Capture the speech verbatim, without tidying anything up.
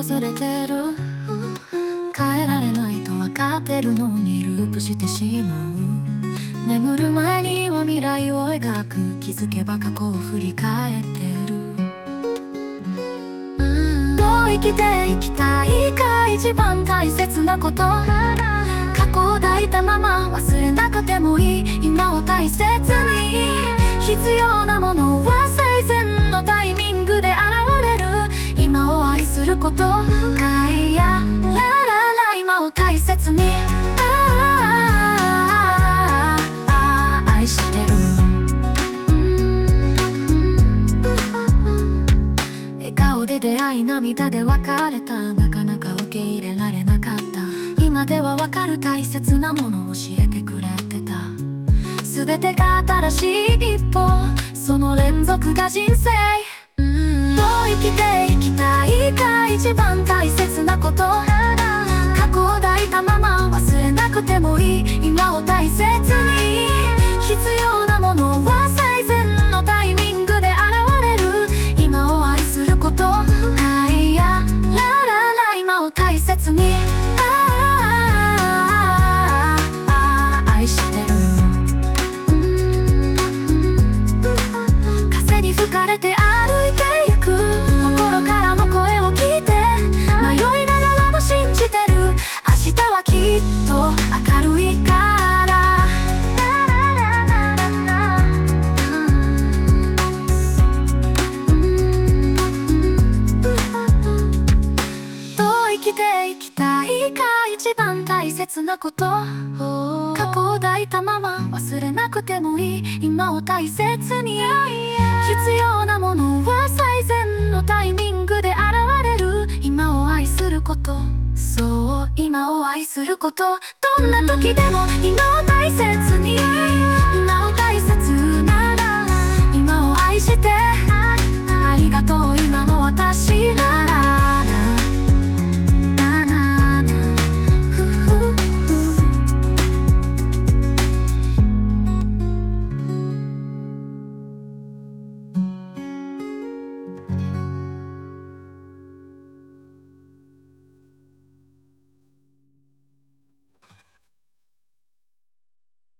れてる。変えられないと分かってるのにループしてしまう。眠る前には未来を描く。気づけば過去を振り返ってる。どう生きていきたいか一番大切なこと。過去を抱いたまま忘れなくてもいい。今を大切に。必要なものは最善のタイミングで現れる。今を愛すること。ガイアラララ今を大切に。あーあー愛してる。笑顔で出会い涙で別れた。なかなか受け入れられなかった。今では分かる大切なものを教えてくれてた。全てが新しい一歩。その連続が人生。どう生きていきたいか一番大切なこと。過去を抱いたまま忘れなくてもいい。今を大切に。必要なものは最善のタイミングで現れる。今を愛すること。愛やラララ今を大切に。あーあー愛してる。風に吹かれて歩いてゆく。心からの声を聞いて迷いながらも信じてる。明日はきっと明るいからどう生きていきたいか一番大切なこと。過去を抱いたまま忘れなくてもいい。今を大切に。必要なものは最善のタイミングで現れる。今を愛すること。そう今を愛すること。どんな時でも今を大切に。